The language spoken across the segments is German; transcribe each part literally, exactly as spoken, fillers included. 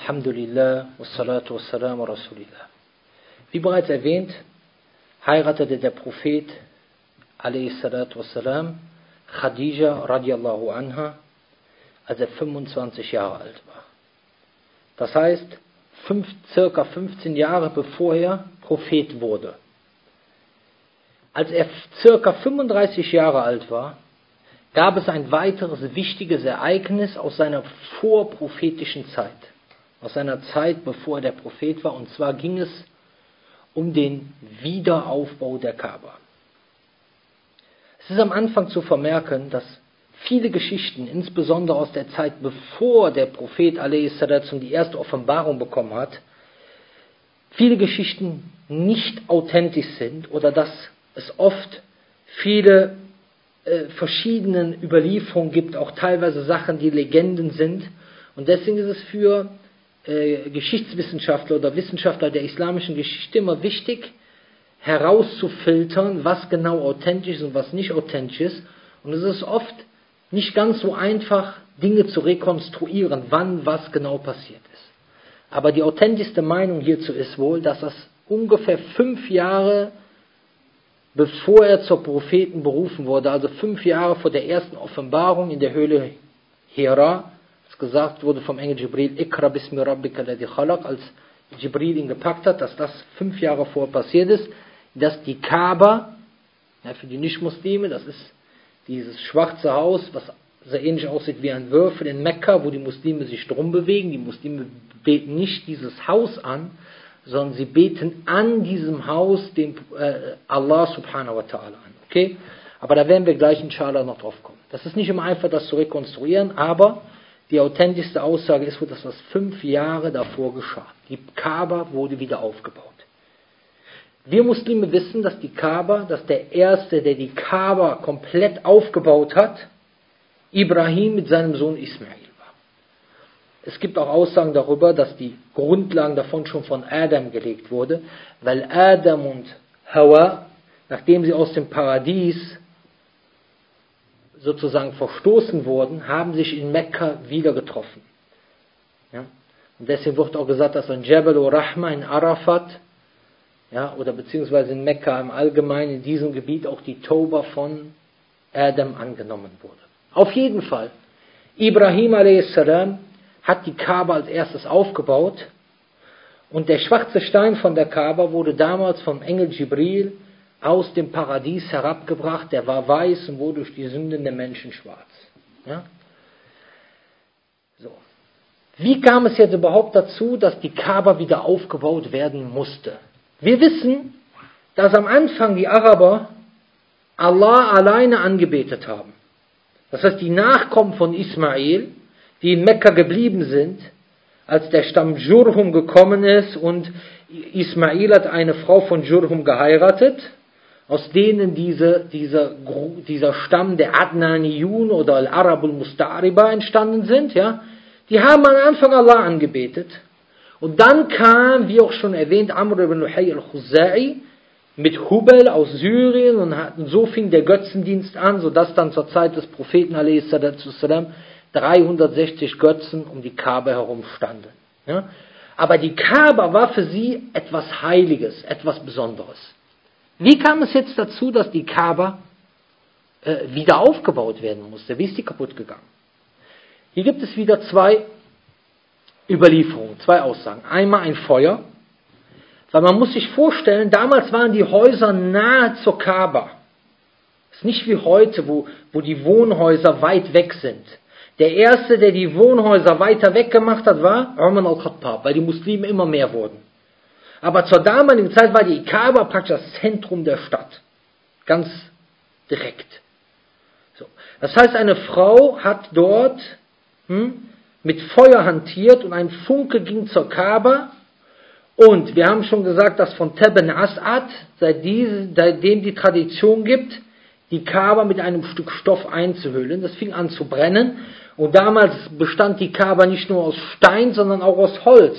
Alhamdulillah, wassalatu wassalamu rasulillah. Wie bereits erwähnt, heiratete der Prophet a.s. Khadija radiallahu anha, als er fünfundzwanzig Jahre alt war. Das heißt, fünf, circa fünfzehn Jahre bevor er Prophet wurde. Als er circa fünfunddreißig Jahre alt war, gab es ein weiteres wichtiges Ereignis aus seiner vorprophetischen Zeit. Aus seiner Zeit, bevor er der Prophet war. Und zwar ging es um den Wiederaufbau der Kaaba. Es ist am Anfang zu vermerken, dass viele Geschichten, insbesondere aus der Zeit, bevor der Prophet a s. die erste Offenbarung bekommen hat, viele Geschichten nicht authentisch sind oder dass es oft viele äh, verschiedene Überlieferungen gibt, auch teilweise Sachen, die Legenden sind. Und deswegen ist es für äh, Geschichtswissenschaftler oder Wissenschaftler der islamischen Geschichte immer wichtig, herauszufiltern, was genau authentisch ist und was nicht authentisch ist. Und es ist oft nicht ganz so einfach, Dinge zu rekonstruieren, wann was genau passiert ist. Aber die authentischste Meinung hierzu ist wohl, dass das ungefähr fünf Jahre bevor er zur Propheten berufen wurde, also fünf Jahre vor der ersten Offenbarung in der Höhle Hira, als gesagt wurde vom Engel Jibril, Ikra bismi rabbika alladhi khalaq, als Jibril ihn gepackt hat, dass das fünf Jahre vor passiert ist, dass die Kaaba, ja, für die Nicht-Muslime, das ist dieses schwarze Haus, was sehr ähnlich aussieht wie ein Würfel in Mekka, wo die Muslime sich drum bewegen. Die Muslime beten nicht dieses Haus an, sondern sie beten an diesem Haus den äh, Allah subhanahu wa ta'ala an. Okay? Aber da werden wir gleich inshallah noch drauf kommen. Das ist nicht immer einfach, das zu rekonstruieren, aber die authentischste Aussage ist wohl, dass das fünf Jahre davor geschah. Die Kaaba wurde wieder aufgebaut. Wir Muslime wissen, dass die Kaaba, dass der Erste, der die Kaaba komplett aufgebaut hat, Ibrahim mit seinem Sohn Ismail. Es gibt auch Aussagen darüber, dass die Grundlagen davon schon von Adam gelegt wurde, weil Adam und Hawa, nachdem sie aus dem Paradies sozusagen verstoßen wurden, haben sich in Mekka wieder getroffen. Ja? Und deswegen wird auch gesagt, dass in Jabal ur-Rahma in Arafat, ja, oder beziehungsweise in Mekka im Allgemeinen, in diesem Gebiet auch die Tauba von Adam angenommen wurde. Auf jeden Fall, Ibrahim a s. hat die Kaaba als erstes aufgebaut und der schwarze Stein von der Kaaba wurde damals vom Engel Jibril aus dem Paradies herabgebracht. Der war weiß und wurde durch die Sünden der Menschen schwarz. Ja? So. Wie kam es jetzt überhaupt dazu, dass die Kaaba wieder aufgebaut werden musste? Wir wissen, dass am Anfang die Araber Allah alleine angebetet haben. Das heißt, die Nachkommen von Ismail, die in Mekka geblieben sind, als der Stamm Jurhum gekommen ist und Ismail hat eine Frau von Jurhum geheiratet, aus denen diese, dieser, dieser Stamm der Adnaniyun oder Al-Arabul Musta'riba entstanden sind, ja, die haben am Anfang Allah angebetet. Und dann kam, wie auch schon erwähnt, Amr ibn Luhay al-Khuzai mit Hubal aus Syrien und, hat, und so fing der Götzendienst an, sodass dann zur Zeit des Propheten a s. dreihundertsechzig Götzen um die Kaaba herum standen. Ja? Aber die Kaaba war für sie etwas Heiliges, etwas Besonderes. Wie kam es jetzt dazu, dass die Kaaba äh, wieder aufgebaut werden musste? Wie ist die kaputt gegangen? Hier gibt es wieder zwei Überlieferungen, zwei Aussagen. Einmal ein Feuer, weil man muss sich vorstellen, damals waren die Häuser nahe zur Kaaba. Es ist nicht wie heute, wo, wo die Wohnhäuser weit weg sind. Der Erste, der die Wohnhäuser weiter weg gemacht hat, war Umar al-Khattab, weil die Muslime immer mehr wurden. Aber zur damaligen Zeit war die Kaaba praktisch das Zentrum der Stadt. Ganz direkt. So. Das heißt, eine Frau hat dort hm, mit Feuer hantiert und ein Funke ging zur Kaaba. Und wir haben schon gesagt, dass von Teben As'ad, seitdem die Tradition gibt, die Kaaba mit einem Stück Stoff einzuhüllen. Das fing an zu brennen. Und damals bestand die Kaaba nicht nur aus Stein, sondern auch aus Holz.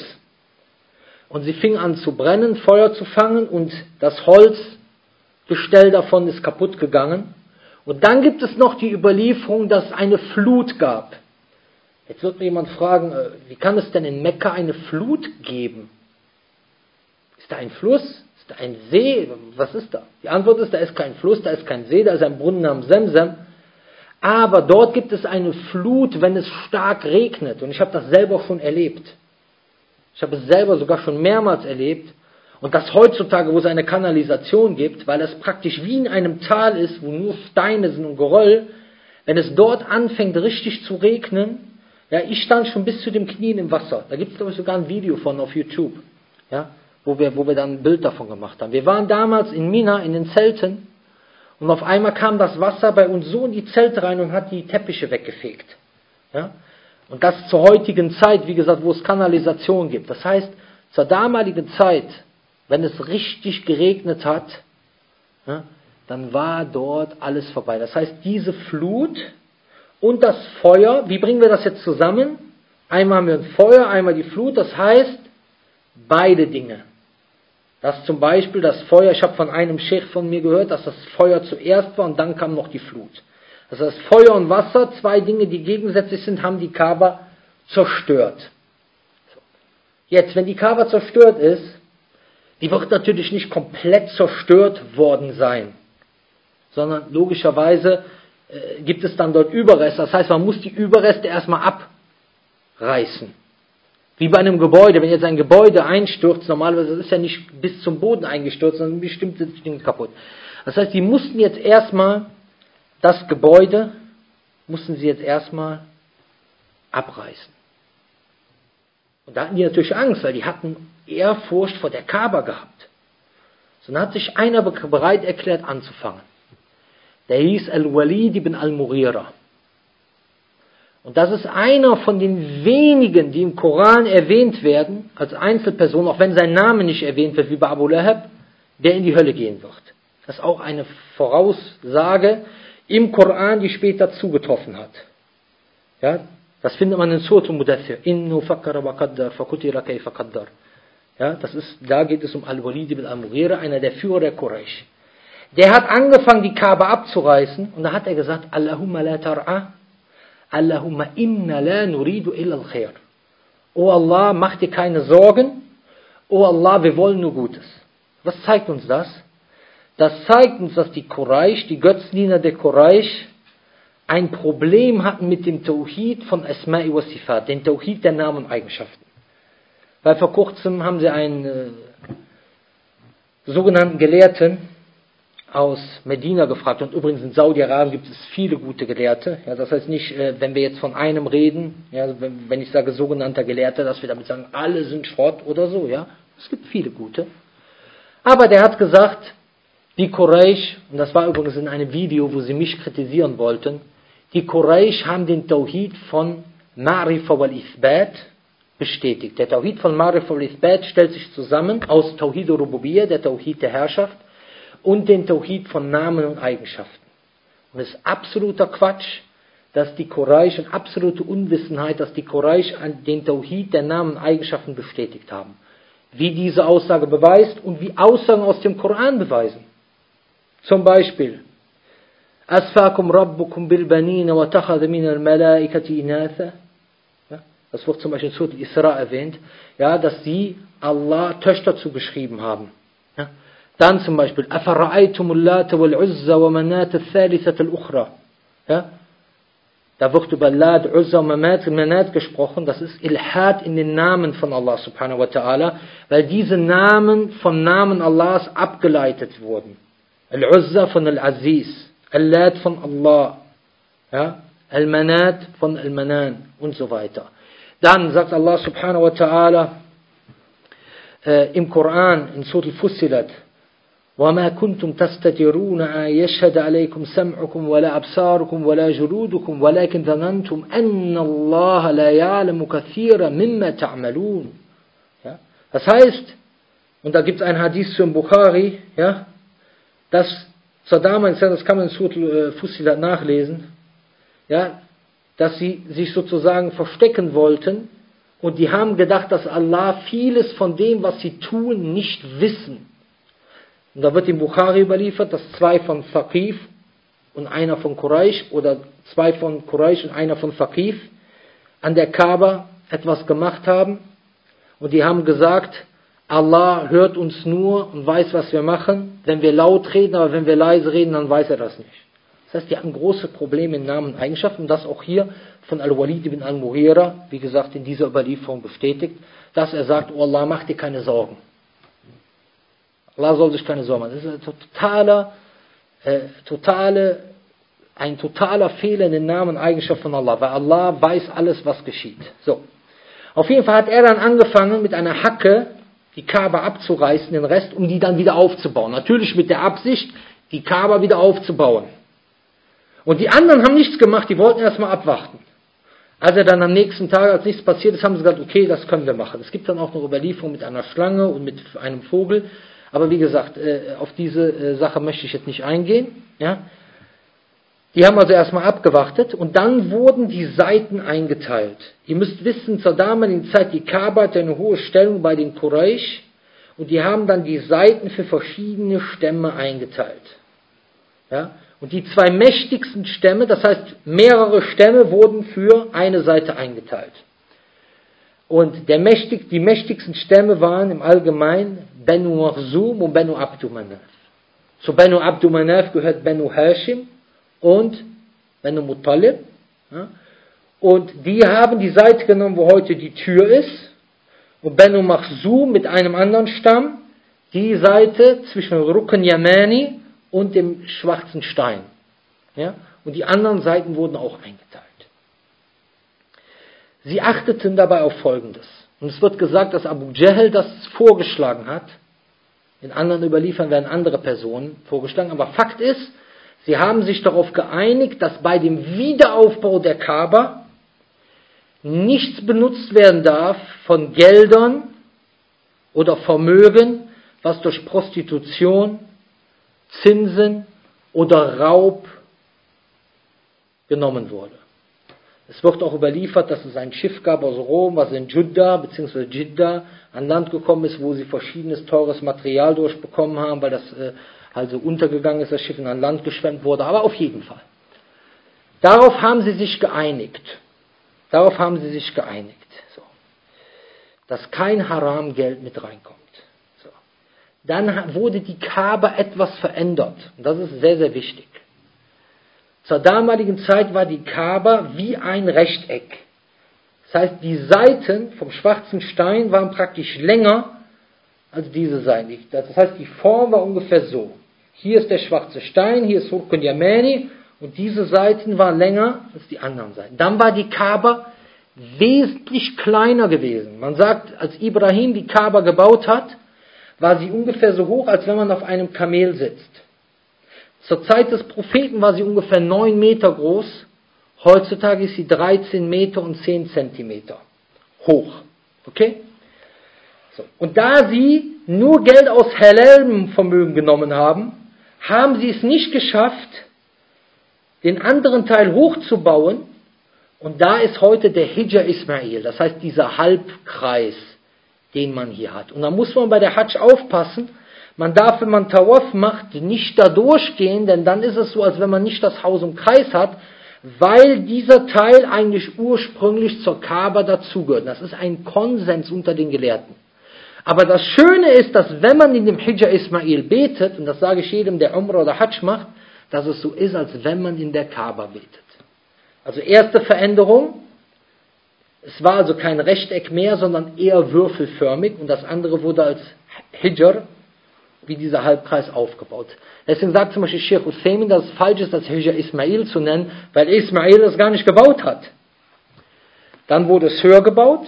Und sie fing an zu brennen, Feuer zu fangen und das Holzgestell davon ist kaputt gegangen. Und dann gibt es noch die Überlieferung, dass es eine Flut gab. Jetzt wird mir jemand fragen, wie kann es denn in Mekka eine Flut geben? Ist da ein Fluss? Ist da ein See? Was ist da? Die Antwort ist, da ist kein Fluss, da ist kein See, da ist ein Brunnen namens Semsem. Aber dort gibt es eine Flut, wenn es stark regnet. Und ich habe das selber schon erlebt. Ich habe es selber sogar schon mehrmals erlebt. Und das heutzutage, wo es eine Kanalisation gibt, weil es praktisch wie in einem Tal ist, wo nur Steine sind und Geröll, wenn es dort anfängt richtig zu regnen, ja, ich stand schon bis zu den Knien im Wasser. Da gibt es, glaube ich, sogar ein Video von auf YouTube, ja, wo wir, wo wir dann ein Bild davon gemacht haben. Wir waren damals in Mina, in den Zelten, und auf einmal kam das Wasser bei uns so in die Zelte rein und hat die Teppiche weggefegt. Ja? Und das zur heutigen Zeit, wie gesagt, wo es Kanalisation gibt. Das heißt, zur damaligen Zeit, wenn es richtig geregnet hat, ja, dann war dort alles vorbei. Das heißt, diese Flut und das Feuer, wie bringen wir das jetzt zusammen? Einmal haben wir ein Feuer, einmal die Flut, das heißt, beide Dinge. Dass zum Beispiel das Feuer, ich habe von einem Sheikh von mir gehört, dass das Feuer zuerst war und dann kam noch die Flut. Das heißt, Feuer und Wasser, zwei Dinge, die gegensätzlich sind, haben die Kaaba zerstört. Jetzt, wenn die Kaaba zerstört ist, die wird natürlich nicht komplett zerstört worden sein, sondern logischerweise äh, gibt es dann dort Überreste. Das heißt, man muss die Überreste erstmal abreißen. Wie bei einem Gebäude, wenn jetzt ein Gebäude einstürzt, normalerweise ist ja nicht bis zum Boden eingestürzt, sondern bestimmte Dinge kaputt. Das heißt, die mussten jetzt erstmal das Gebäude, mussten sie jetzt erstmal abreißen. Und da hatten die natürlich Angst, weil die hatten Ehrfurcht vor der Kaaba gehabt. So, dann hat sich einer bereit erklärt anzufangen. Der hieß Al-Walid ibn al-Mughira. Und das ist einer von den wenigen, die im Koran erwähnt werden, als Einzelperson, auch wenn sein Name nicht erwähnt wird, wie bei Abu Lahab, der in die Hölle gehen wird. Das ist auch eine Voraussage im Koran, die später zugetroffen hat. Ja, das findet man in Surat al-Mudaththir. Innu fakkara wa qaddar, fakutira kayfa qaddar. Ja, das ist, da geht es um Al-Walid ibn al-Mughira, einer der Führer der Quraysh. Der hat angefangen, die Kaaba abzureißen, und da hat er gesagt, Allahumma la tar'a, Allahumma inna la nuridu illa al-khair. O Allah, mach dir keine Sorgen. O Allah, wir wollen nur Gutes. Was zeigt uns das? Das zeigt uns, dass die Quraysh, die Götzendiener der Quraysh, ein Problem hatten mit dem Tawhid von Asma'i wa Sifat, den Tawhid der Namen und Eigenschaften. Weil vor kurzem haben sie einen äh, sogenannten Gelehrten aus Medina gefragt, und übrigens in Saudi-Arabien gibt es viele gute Gelehrte. Ja, das heißt nicht, äh, wenn wir jetzt von einem reden, ja, wenn, wenn ich sage sogenannter Gelehrter, dass wir damit sagen, alle sind Schrott oder so. Ja, es gibt viele gute. Aber der hat gesagt, die Quraysh, und das war übrigens in einem Video, wo sie mich kritisieren wollten, die Quraysh haben den Tawhid von Ma'rifa wal Ithbat bestätigt. Der Tawhid von Ma'rifa wal Ithbat stellt sich zusammen aus Tawhid al-Rububiyyah, der Tawhid der Herrschaft, und den Tawhid von Namen und Eigenschaften. Und es ist absoluter Quatsch, dass die Quraysh, und absolute Unwissenheit, dass die Quraysh den Tawhid der Namen und Eigenschaften bestätigt haben. Wie diese Aussage beweist und wie Aussagen aus dem Koran beweisen. Zum Beispiel, Asfakum rabbukum bil banina wa takhadha min al malaikati inatha. Das wird zum Beispiel in Surat al-Isra erwähnt, ja, dass sie Allah Töchter zugeschrieben haben. Ja. Dann zum Beispiel, أَفَرَأَيْتُمُ اللَّاتَ وَالْعُزَّ وَمَنَاةَ الثَّالِثَةَ الْأُخْرَى. Ja? Da wird über Lat, Uzza und Manat gesprochen. Das ist Ilhad in den Namen von Allah subhanahu wa ta'ala, weil diese Namen von Namen Allahs abgeleitet wurden. Al-Uzza von Al-Aziz, Al-Lat von Allah, ja? Al-Manat von Al-Manan und so weiter. Dann sagt Allah subhanahu wa ta'ala äh, im Koran, in Surat al-Fussilat, وَمَا كُنْتُمْ تَسْتَتِرُونَ أَنْ يَشْهَدَ عَلَيْكُمْ سَمْعُكُمْ وَلَا أَبْصَارُكُمْ وَلَا جُلُودُكُمْ وَلَكِنْ ظَنَنْتُمْ أَنَّ اللَّهَ لَا يَعْلَمُ كَثِيرًا مِمَّا تَعْمَلُونَ. Ja? Das heißt, und da gibt es einen Hadith zu Bukhari, ja, dass zur damaligen Zeit, das kann man in Surat al-Fussilat nachlesen, ja, dass sie sich sozusagen verstecken wollten, und die haben gedacht, dass Allah vieles von dem, was sie tun, nicht wissen. Und da wird im Bukhari überliefert, dass zwei von Thaqif und einer von Quraysh, oder zwei von Quraysh und einer von Thaqif, an der Kaaba etwas gemacht haben und die haben gesagt, Allah hört uns nur und weiß, was wir machen, wenn wir laut reden, aber wenn wir leise reden, dann weiß er das nicht. Das heißt, die hatten große Probleme in Namen und Eigenschaften und das auch hier von Al-Walid ibn al-Mughira, wie gesagt, in dieser Überlieferung bestätigt, dass er sagt, oh Allah, mach dir keine Sorgen. Allah soll sich keine Sorgen machen. Das ist ein totaler, äh, totale, ein totaler Fehler in den Namen und Eigenschaften von Allah, weil Allah weiß alles, was geschieht. So. Auf jeden Fall hat er dann angefangen, mit einer Hacke die Kaaba abzureißen, den Rest, um die dann wieder aufzubauen. Natürlich mit der Absicht, die Kaaba wieder aufzubauen. Und die anderen haben nichts gemacht, die wollten erstmal abwarten. Als er dann am nächsten Tag, als nichts passiert ist, haben sie gesagt, okay, das können wir machen. Es gibt dann auch noch Überlieferung mit einer Schlange und mit einem Vogel. Aber wie gesagt, auf diese Sache möchte ich jetzt nicht eingehen. Ja? Die haben also erstmal abgewartet und dann wurden die Seiten eingeteilt. Ihr müsst wissen, zur damaligen Zeit, die Kaaba hatte eine hohe Stellung bei den Quraysh und die haben dann die Seiten für verschiedene Stämme eingeteilt. Ja? Und die zwei mächtigsten Stämme, das heißt mehrere Stämme, wurden für eine Seite eingeteilt. Und der mächtig, die mächtigsten Stämme waren im Allgemeinen Banu Makhzum und Banu Abdu Manaf. Zu Banu Abdu Manaf gehört Banu Hashim und Banu Muttalib. Ja? Und die haben die Seite genommen, wo heute die Tür ist. Und Banu Makhzum mit einem anderen Stamm, die Seite zwischen Rukn Yamani und dem schwarzen Stein. Ja? Und die anderen Seiten wurden auch eingeteilt. Sie achteten dabei auf Folgendes. Und es wird gesagt, dass Abu Jahl das vorgeschlagen hat. In anderen Überliefern werden andere Personen vorgeschlagen. Aber Fakt ist, sie haben sich darauf geeinigt, dass bei dem Wiederaufbau der Kaaba nichts benutzt werden darf von Geldern oder Vermögen, was durch Prostitution, Zinsen oder Raub genommen wurde. Es wird auch überliefert, dass es ein Schiff gab aus Rom, was in Jeddah bzw. Jeddah an Land gekommen ist, wo sie verschiedenes teures Material durchbekommen haben, weil das äh, also untergegangen ist, das Schiff in an Land geschwemmt wurde, aber auf jeden Fall. Darauf haben sie sich geeinigt. Darauf haben sie sich geeinigt. So. Dass kein Haram-Geld mit reinkommt. So. Dann wurde die Kaaba etwas verändert. Und das ist sehr, sehr wichtig. Zur damaligen Zeit war die Kaaba wie ein Rechteck. Das heißt, die Seiten vom schwarzen Stein waren praktisch länger als diese Seiten. Das heißt, die Form war ungefähr so. Hier ist der schwarze Stein, hier ist Rukn Yamani und diese Seiten waren länger als die anderen Seiten. Dann war die Kaaba wesentlich kleiner gewesen. Man sagt, als Ibrahim die Kaaba gebaut hat, war sie ungefähr so hoch, als wenn man auf einem Kamel sitzt. Zur Zeit des Propheten war sie ungefähr neun Meter groß. Heutzutage ist sie dreizehn Meter und zehn Zentimeter hoch. Okay? So. Und da sie nur Geld aus Halal-Vermögen genommen haben, haben sie es nicht geschafft, den anderen Teil hochzubauen. Und da ist heute der Hijr Ismail, das heißt dieser Halbkreis, den man hier hat. Und da muss man bei der Hajj aufpassen. Man darf, wenn man Tawaf macht, nicht da durchgehen, denn dann ist es so, als wenn man nicht das Haus im Kreis hat, weil dieser Teil eigentlich ursprünglich zur Kaaba dazugehört. Das ist ein Konsens unter den Gelehrten. Aber das Schöne ist, dass wenn man in dem Hijr Ismail betet, und das sage ich jedem, der Umrah oder Hajj macht, dass es so ist, als wenn man in der Kaaba betet. Also erste Veränderung, es war also kein Rechteck mehr, sondern eher würfelförmig und das andere wurde als Hijr, wie dieser Halbkreis, aufgebaut. Deswegen sagt zum Beispiel Sheikh Uthaymin, dass es falsch ist, das Hijr Ismail zu nennen, weil Ismail es gar nicht gebaut hat. Dann wurde es höher gebaut.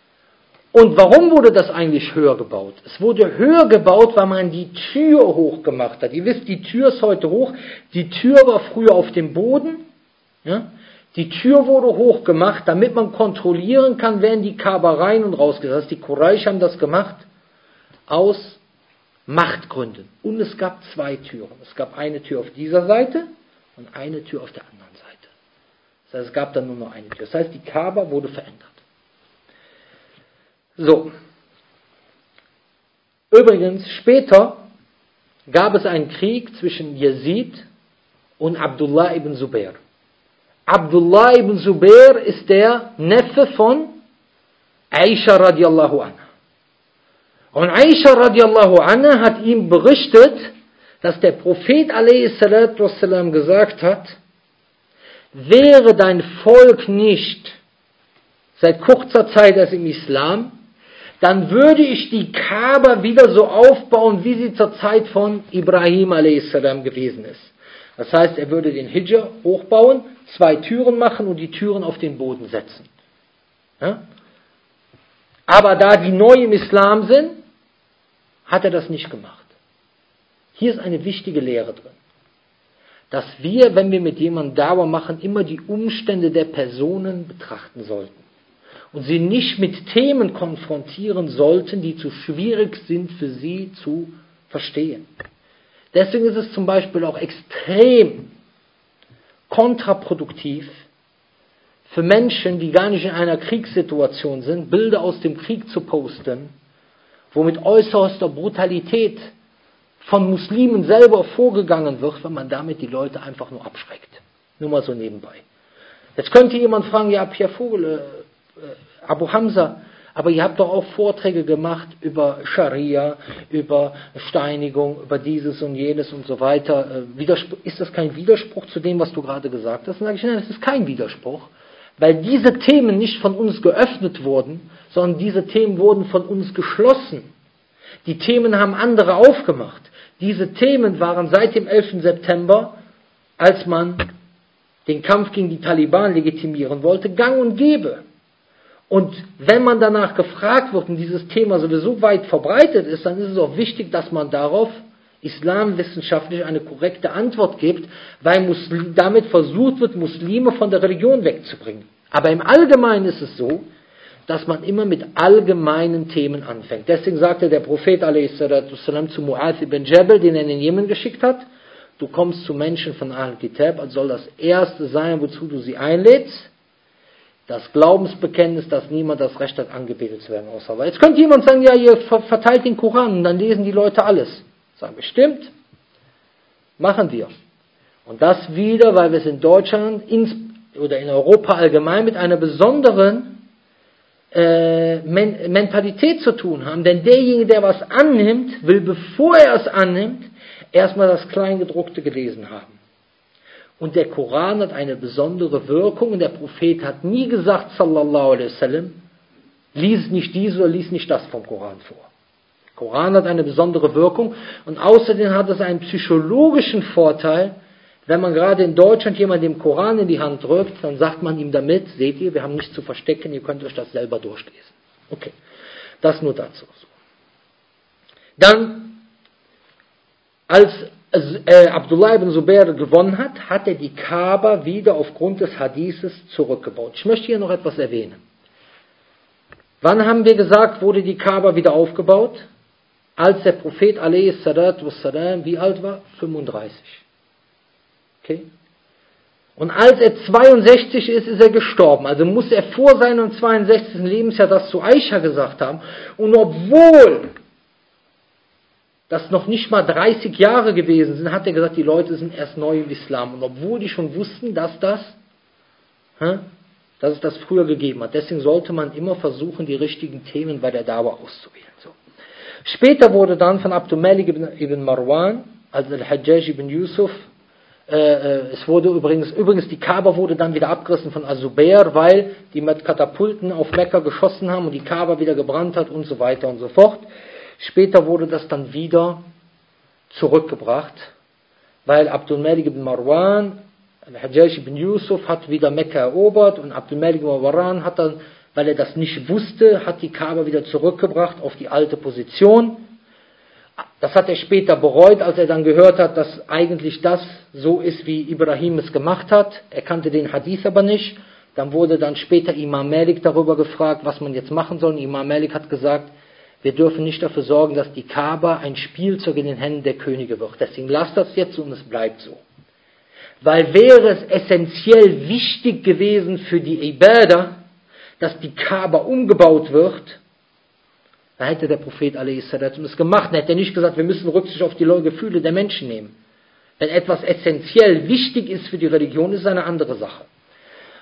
Und warum wurde das eigentlich höher gebaut? Es wurde höher gebaut, weil man die Tür hoch gemacht hat. Ihr wisst, die Tür ist heute hoch. Die Tür war früher auf dem Boden. Ja? Die Tür wurde hoch gemacht, damit man kontrollieren kann, wer in die Kaaba rein und raus geht. Das heißt, die Quraysh haben das gemacht aus Machtgründen. Und es gab zwei Türen. Es gab eine Tür auf dieser Seite und eine Tür auf der anderen Seite. Das heißt, es gab dann nur noch eine Tür. Das heißt, die Kaaba wurde verändert. So. Übrigens, später gab es einen Krieg zwischen Yazid und Abdullah ibn Zubair. Abdullah ibn Zubair ist der Neffe von Aisha radiallahu anha. Und Aisha radiallahu anha hat ihm berichtet, dass der Prophet a.s. gesagt hat, wäre dein Volk nicht seit kurzer Zeit erst im Islam, dann würde ich die Kaaba wieder so aufbauen, wie sie zur Zeit von Ibrahim a s. gewesen ist. Das heißt, er würde den Hijr hochbauen, zwei Türen machen und die Türen auf den Boden setzen. Ja? Aber da die neu im Islam sind, hat er das nicht gemacht. Hier ist eine wichtige Lehre drin. Dass wir, wenn wir mit jemandem Dauer machen, immer die Umstände der Personen betrachten sollten. Und sie nicht mit Themen konfrontieren sollten, die zu schwierig sind für sie zu verstehen. Deswegen ist es zum Beispiel auch extrem kontraproduktiv für Menschen, die gar nicht in einer Kriegssituation sind, Bilder aus dem Krieg zu posten, wo mit äußerster Brutalität von Muslimen selber vorgegangen wird, wenn man damit die Leute einfach nur abschreckt. Nur mal so nebenbei. Jetzt könnte jemand fragen, ja, Pierre Vogel, äh, Abu Hamza, aber ihr habt doch auch Vorträge gemacht über Scharia, über Steinigung, über dieses und jenes und so weiter. Ist das kein Widerspruch zu dem, was du gerade gesagt hast? Dann sage ich, nein, das ist kein Widerspruch, weil diese Themen nicht von uns geöffnet wurden, sondern diese Themen wurden von uns geschlossen. Die Themen haben andere aufgemacht. Diese Themen waren seit dem elften September, als man den Kampf gegen die Taliban legitimieren wollte, gang und gäbe. Und wenn man danach gefragt wird und dieses Thema sowieso weit verbreitet ist, dann ist es auch wichtig, dass man darauf islamwissenschaftlich eine korrekte Antwort gibt, weil Muslim, damit versucht wird, Muslime von der Religion wegzubringen. Aber im Allgemeinen ist es so, dass man immer mit allgemeinen Themen anfängt. Deswegen sagte der Prophet a s. zu Mu'adh ibn Jabal, den er in den Jemen geschickt hat, du kommst zu Menschen von Ahl-Kitab, als soll das Erste sein, wozu du sie einlädst, das Glaubensbekenntnis, dass niemand das Recht hat, angebetet zu werden, außer Allah. Jetzt könnte jemand sagen, ja, ihr verteilt den Koran und dann lesen die Leute alles. Sagen wir, stimmt, machen wir. Und das wieder, weil wir es in Deutschland ins, oder in Europa allgemein mit einer besonderen äh, Men- Mentalität zu tun haben. Denn derjenige, der was annimmt, will, bevor er es annimmt, erstmal das Kleingedruckte gelesen haben. Und der Koran hat eine besondere Wirkung und der Prophet hat nie gesagt, sallallahu alaihi wasallam, lies nicht dies oder lies nicht das vom Koran vor. Der Koran hat eine besondere Wirkung und außerdem hat es einen psychologischen Vorteil, wenn man gerade in Deutschland jemand den Koran in die Hand drückt, dann sagt man ihm damit, seht ihr, wir haben nichts zu verstecken, ihr könnt euch das selber durchlesen. Okay, das nur dazu. Dann, als Äh, Abdullah ibn Zubair gewonnen hat, hat er die Kaaba wieder aufgrund des Hadithes zurückgebaut. Ich möchte hier noch etwas erwähnen. Wann haben wir gesagt, wurde die Kaaba wieder aufgebaut? Als der Prophet a s. wie alt war? fünfunddreißig. Okay? Und als er zweiundsechzig ist, ist er gestorben. Also muss er vor seinem zweiundsechzigsten Lebensjahr das zu Aisha gesagt haben. Und obwohl das noch nicht mal dreißig Jahre gewesen sind, hat er gesagt, die Leute sind erst neu im Islam. Und obwohl die schon wussten, dass das, dass es das früher gegeben hat. Deswegen sollte man immer versuchen, die richtigen Themen bei der Dawa auszuwählen. So. Später wurde dann von Abdul Malik ibn, ibn Marwan, also Al-Hajjaj ibn Yusuf, äh, es wurde übrigens, übrigens die Kaaba wurde dann wieder abgerissen von Az-Zubair, weil die mit Katapulten auf Mekka geschossen haben und die Kaaba wieder gebrannt hat und so weiter und so fort. Später wurde das dann wieder zurückgebracht, weil Abdul Malik ibn Marwan, Al-Hajjaj ibn Yusuf hat wieder Mekka erobert und Abdul Malik ibn Marwan hat dann, weil er das nicht wusste, hat die Kaaba wieder zurückgebracht auf die alte Position. Das hat er später bereut, als er dann gehört hat, dass eigentlich das so ist, wie Ibrahim es gemacht hat. Er kannte den Hadith aber nicht. Dann wurde dann später Imam Malik darüber gefragt, was man jetzt machen soll. Und Imam Malik hat gesagt, wir dürfen nicht dafür sorgen, dass die Kaaba ein Spielzeug in den Händen der Könige wird. Deswegen lasst das jetzt und es bleibt so. Weil wäre es essentiell wichtig gewesen für die Ibadah, dass die Kaaba umgebaut wird, dann hätte der Prophet a s. es gemacht. Dann hätte er nicht gesagt, wir müssen Rücksicht auf die Gefühle der Menschen nehmen. Wenn etwas essentiell wichtig ist für die Religion, ist es eine andere Sache.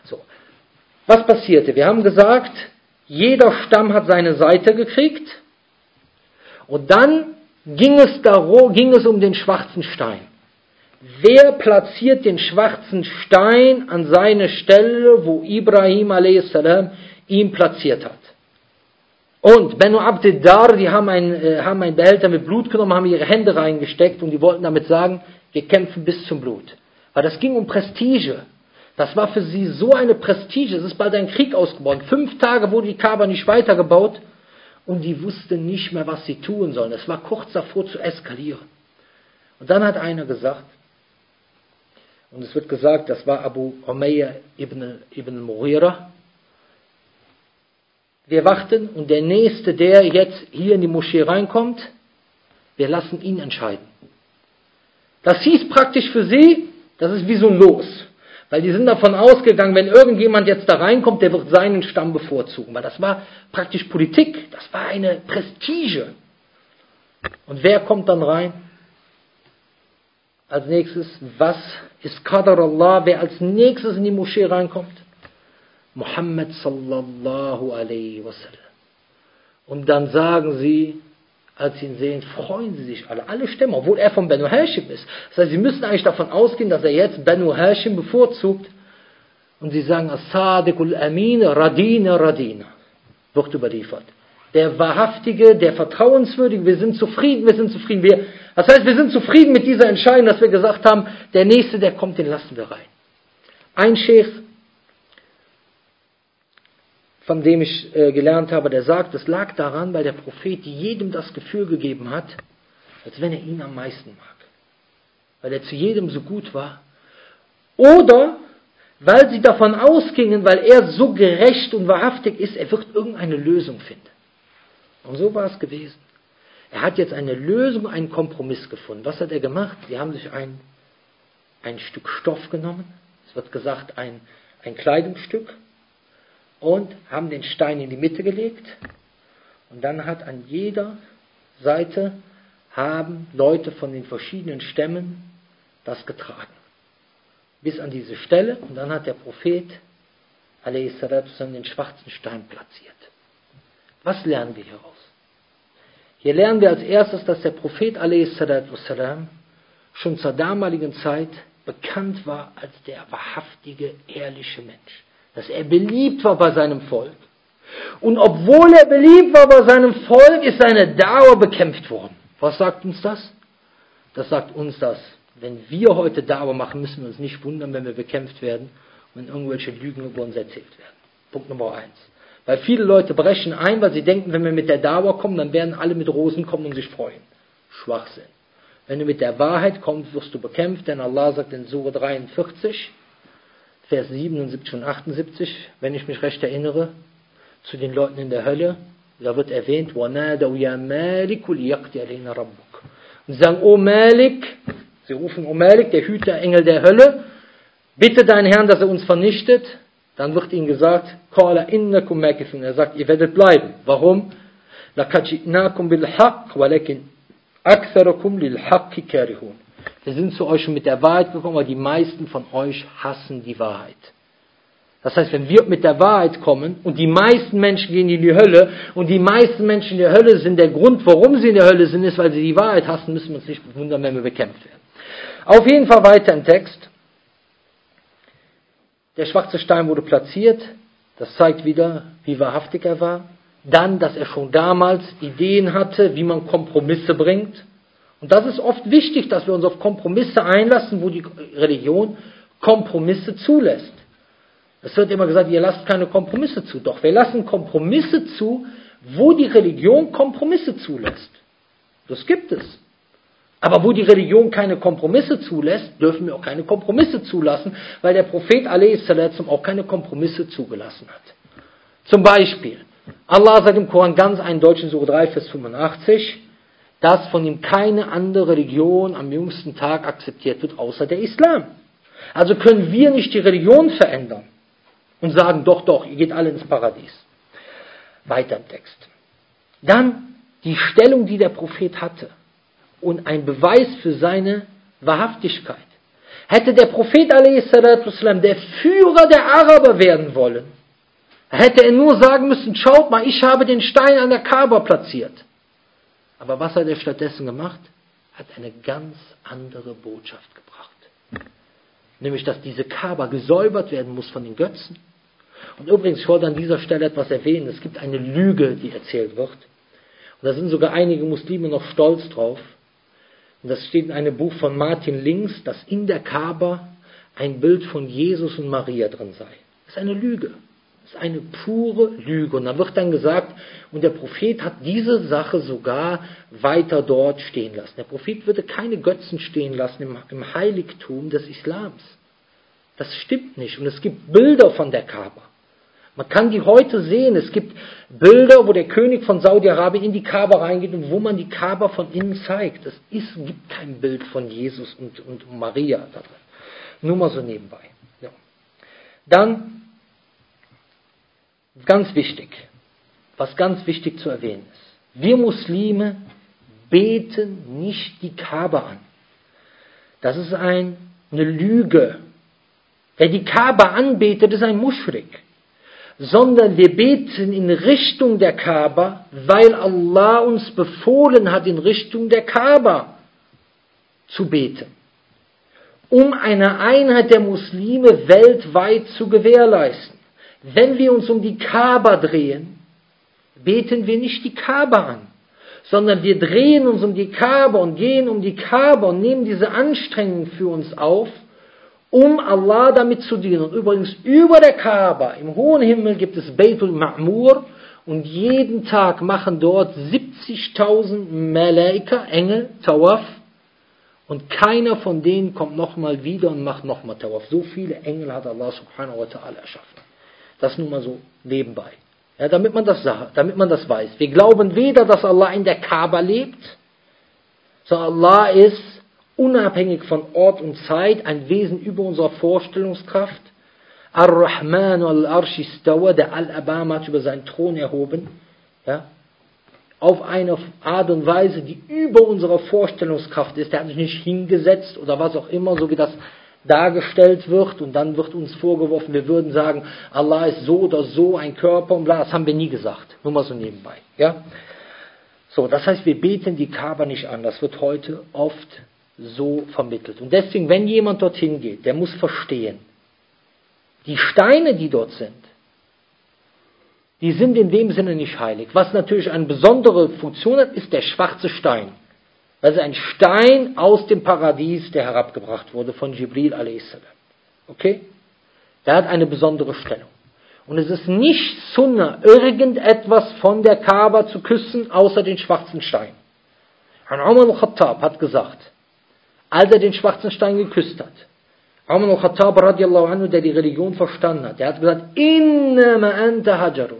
So. Was passierte? Wir haben gesagt, jeder Stamm hat seine Seite gekriegt und dann ging es, darum, ging es um den schwarzen Stein. Wer platziert den schwarzen Stein an seine Stelle, wo Ibrahim a s. ihn platziert hat? Und Banu Abd-Dar, die haben einen, äh, haben einen Behälter mit Blut genommen, haben ihre Hände reingesteckt und die wollten damit sagen, wir kämpfen bis zum Blut. Weil das ging um Prestige. Das war für sie so eine Prestige. Es ist bald ein Krieg ausgebrochen. Fünf Tage wurde die Kaaba nicht weitergebaut und die wussten nicht mehr, was sie tun sollen. Es war kurz davor zu eskalieren. Und dann hat einer gesagt, und es wird gesagt, das war Abu Umayya ibn, ibn Mughira, wir warten und der Nächste, der jetzt hier in die Moschee reinkommt, wir lassen ihn entscheiden. Das hieß praktisch für sie, das ist wie so ein Los. Weil die sind davon ausgegangen, wenn irgendjemand jetzt da reinkommt, der wird seinen Stamm bevorzugen. Weil das war praktisch Politik, das war eine Prestige. Und wer kommt dann rein? Als nächstes, was ist Qadar Allah, wer als nächstes in die Moschee reinkommt? Muhammad sallallahu alaihi wasallam. Und dann sagen sie, als sie ihn sehen, freuen sie sich alle, alle Stämme, obwohl er von Banu Hashim ist. Das heißt, sie müssen eigentlich davon ausgehen, dass er jetzt Banu Hashim bevorzugt. Und sie sagen, As-Sadiqul Amin, Radina, Radina. Wird überliefert. Der Wahrhaftige, der Vertrauenswürdige, wir sind zufrieden, wir sind zufrieden. Wir, das heißt, wir sind zufrieden mit dieser Entscheidung, dass wir gesagt haben, der Nächste, der kommt, den lassen wir rein. Ein Sheikh, von dem ich äh, gelernt habe, der sagt, es lag daran, weil der Prophet jedem das Gefühl gegeben hat, als wenn er ihn am meisten mag. Weil er zu jedem so gut war. Oder weil sie davon ausgingen, weil er so gerecht und wahrhaftig ist, er wird irgendeine Lösung finden. Und so war es gewesen. Er hat jetzt eine Lösung, einen Kompromiss gefunden. Was hat er gemacht? Sie haben sich ein, ein Stück Stoff genommen, es wird gesagt ein, ein Kleidungsstück, und haben den Stein in die Mitte gelegt. Und dann hat an jeder Seite haben Leute von den verschiedenen Stämmen das getragen. Bis an diese Stelle. Und dann hat der Prophet a s. den schwarzen Stein platziert. Was lernen wir hieraus? Hier lernen wir als erstes, dass der Prophet a s. schon zur damaligen Zeit bekannt war als der wahrhaftige, ehrliche Mensch. Dass er beliebt war bei seinem Volk. Und obwohl er beliebt war bei seinem Volk, ist seine Dauer bekämpft worden. Was sagt uns das? Das sagt uns das. Wenn wir heute Dauer machen, müssen wir uns nicht wundern, wenn wir bekämpft werden und irgendwelche Lügen über uns erzählt werden. Punkt Nummer eins. Weil viele Leute brechen ein, weil sie denken, wenn wir mit der Dauer kommen, dann werden alle mit Rosen kommen und sich freuen. Schwachsinn. Wenn du mit der Wahrheit kommst, wirst du bekämpft, denn Allah sagt in Sure dreiundvierzig, Vers siebenundsiebzig und achtundsiebzig, wenn ich mich recht erinnere, zu den Leuten in der Hölle, da wird erwähnt, وَنَادَوْ يَا مَالِكُ لِيَقْضِ عَلَيْنَا رَبُّكَ. Und sie sagen, O Malik, sie rufen, O Malik, der Hüterengel der Hölle, bitte deinen Herrn, dass er uns vernichtet. Dann wird ihnen gesagt, قَالَ إِنَّكُمْ مَاكِثُونَ. Er sagt, ihr werdet bleiben. Warum? لَقَدْ جِئْنَاكُمْ بِالْحَقِّ وَلَكِنْ أَكْثَرَكُمْ لِلْحَقِّ كَارِهُونَ. Wir sind zu euch schon mit der Wahrheit gekommen, aber die meisten von euch hassen die Wahrheit. Das heißt, wenn wir mit der Wahrheit kommen und die meisten Menschen gehen in die Hölle und die meisten Menschen in der Hölle sind, der Grund, warum sie in der Hölle sind, ist, weil sie die Wahrheit hassen, müssen wir uns nicht wundern, wenn wir bekämpft werden. Auf jeden Fall weiter im Text. Der schwarze Stein wurde platziert. Das zeigt wieder, wie wahrhaftig er war. Dann, dass er schon damals Ideen hatte, wie man Kompromisse bringt. Und das ist oft wichtig, dass wir uns auf Kompromisse einlassen, wo die Religion Kompromisse zulässt. Es wird immer gesagt, ihr lasst keine Kompromisse zu. Doch wir lassen Kompromisse zu, wo die Religion Kompromisse zulässt. Das gibt es. Aber wo die Religion keine Kompromisse zulässt, dürfen wir auch keine Kompromisse zulassen, weil der Prophet a s. auch keine Kompromisse zugelassen hat. Zum Beispiel, Allah sagt im Koran ganz eindeutig in Sure drei, Vers fünfundachtzig, dass von ihm keine andere Religion am jüngsten Tag akzeptiert wird, außer der Islam. Also können wir nicht die Religion verändern und sagen, doch, doch, ihr geht alle ins Paradies. Weiter im Text. Dann die Stellung, die der Prophet hatte und ein Beweis für seine Wahrhaftigkeit. Hätte der Prophet a s. der Führer der Araber werden wollen, hätte er nur sagen müssen, schaut mal, ich habe den Stein an der Kaaba platziert. Aber was hat er stattdessen gemacht? Hat eine ganz andere Botschaft gebracht. Nämlich, dass diese Kaaba gesäubert werden muss von den Götzen. Und übrigens, ich wollte an dieser Stelle etwas erwähnen. Es gibt eine Lüge, die erzählt wird. Und da sind sogar einige Muslime noch stolz drauf. Und das steht in einem Buch von Martin Links, dass in der Kaaba ein Bild von Jesus und Maria drin sei. Das ist eine Lüge. Das ist eine pure Lüge. Und da wird dann gesagt, und der Prophet hat diese Sache sogar weiter dort stehen lassen. Der Prophet würde keine Götzen stehen lassen im, im Heiligtum des Islams. Das stimmt nicht. Und es gibt Bilder von der Kaaba. Man kann die heute sehen. Es gibt Bilder, wo der König von Saudi-Arabien in die Kaaba reingeht und wo man die Kaaba von innen zeigt. Es ist, gibt kein Bild von Jesus und, und Maria da drin. Nur mal so nebenbei. Ja. Dann, ganz wichtig, was ganz wichtig zu erwähnen ist. Wir Muslime beten nicht die Kaaba an. Das ist ein, eine Lüge. Wer die Kaaba anbetet, ist ein Muschrik. Sondern wir beten in Richtung der Kaaba, weil Allah uns befohlen hat, in Richtung der Kaaba zu beten. Um eine Einheit der Muslime weltweit zu gewährleisten. Wenn wir uns um die Kaaba drehen, beten wir nicht die Kaaba an, sondern wir drehen uns um die Kaaba und gehen um die Kaaba und nehmen diese Anstrengung für uns auf, um Allah damit zu dienen. Und übrigens über der Kaaba, im hohen Himmel, gibt es Beitul Ma'mur und jeden Tag machen dort siebzigtausend Malaika, Engel, Tawaf und keiner von denen kommt nochmal wieder und macht nochmal Tawaf. So viele Engel hat Allah subhanahu wa ta'ala erschaffen. Das nur mal so nebenbei. Ja, damit man das damit man das weiß. Wir glauben weder, dass Allah in der Kaaba lebt, sondern Allah ist unabhängig von Ort und Zeit, ein Wesen über unserer Vorstellungskraft. Ar-Rahman al-Arsh istawa, der Al-Abama hat über seinen Thron erhoben, ja, auf eine Art und Weise, die über unserer Vorstellungskraft ist. Der hat sich nicht hingesetzt oder was auch immer, so wie das dargestellt wird und dann wird uns vorgeworfen, wir würden sagen, Allah ist so oder so ein Körper und bla, das haben wir nie gesagt. Nur mal so nebenbei. Ja? So, das heißt, wir beten die Kaaba nicht an. Das wird heute oft so vermittelt. Und deswegen, wenn jemand dorthin geht, der muss verstehen, die Steine, die dort sind, die sind in dem Sinne nicht heilig. Was natürlich eine besondere Funktion hat, ist der schwarze Stein. Das ist ein Stein aus dem Paradies, der herabgebracht wurde von Jibril a s. Okay? Der hat eine besondere Stellung. Und es ist nicht Sunna, irgendetwas von der Kaaba zu küssen, außer den schwarzen Stein. Umar al-Khattab hat gesagt, als er den schwarzen Stein geküsst hat, Umar al-Khattab radiallahu anhu, der die Religion verstanden hat, der hat gesagt, Innama anta hajarun,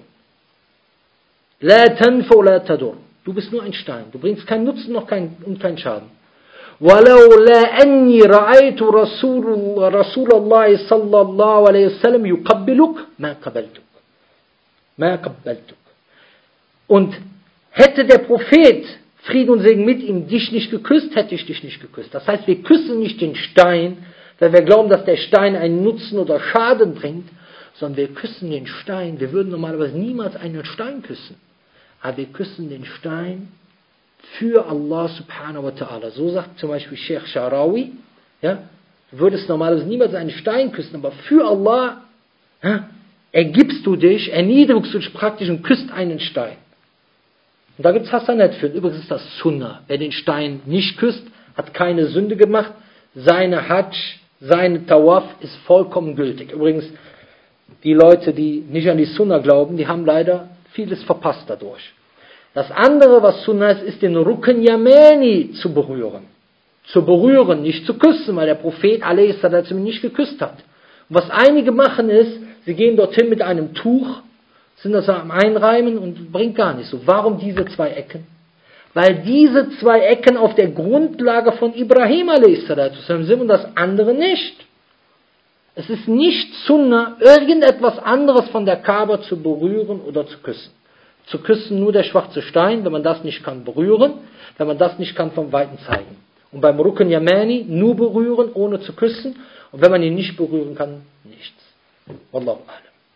la tanfa la tadur. Du bist nur ein Stein, du bringst keinen Nutzen noch kein, und keinen Schaden. وَلَوْلَا أَنِّي رَأَيْتُ رَسُولَ رَسُولَ اللَّهِ صَلَّى اللَّهُ عَلَيْهِ وسلم يُقَبِّلُكَ مَا قَبَلْتُكَ مَا قَبَّلْتُكَ. Und hätte der Prophet, Frieden und Segen mit ihm, dich nicht geküsst, hätte ich dich nicht geküsst. Das heißt, wir küssen nicht den Stein, weil wir glauben, dass der Stein einen Nutzen oder Schaden bringt, sondern wir küssen den Stein. Wir würden normalerweise niemals einen Stein küssen. Aber wir küssen den Stein für Allah subhanahu wa ta'ala. So sagt zum Beispiel Sheikh Sharawi, ja, du würdest normalerweise niemals einen Stein küssen, aber für Allah, ja, ergibst du dich, erniedrigst du dich praktisch und küsst einen Stein. Und da gibt es Hasanat für. Übrigens ist das Sunnah. Wer den Stein nicht küsst, hat keine Sünde gemacht. Seine Hajj, seine Tawaf ist vollkommen gültig. Übrigens, die Leute, die nicht an die Sunnah glauben, die haben leider vieles verpasst dadurch. Das andere, was Sunnah ist, ist den Rukn Yamani zu berühren. Zu berühren, nicht zu küssen, weil der Prophet a s. nicht geküsst hat. Und was einige machen ist, sie gehen dorthin mit einem Tuch, sind das am Einreimen und bringt gar nicht so. Warum diese zwei Ecken? Weil diese zwei Ecken auf der Grundlage von Ibrahim a s. sind und das andere nicht. Es ist nicht Sunnah, irgendetwas anderes von der Kaaba zu berühren oder zu küssen. Zu küssen nur der schwarze Stein, wenn man das nicht kann, berühren, wenn man das nicht kann, vom Weiten zeigen. Und beim Rukn Yamani nur berühren, ohne zu küssen. Und wenn man ihn nicht berühren kann, nichts. Wallahu a'lam.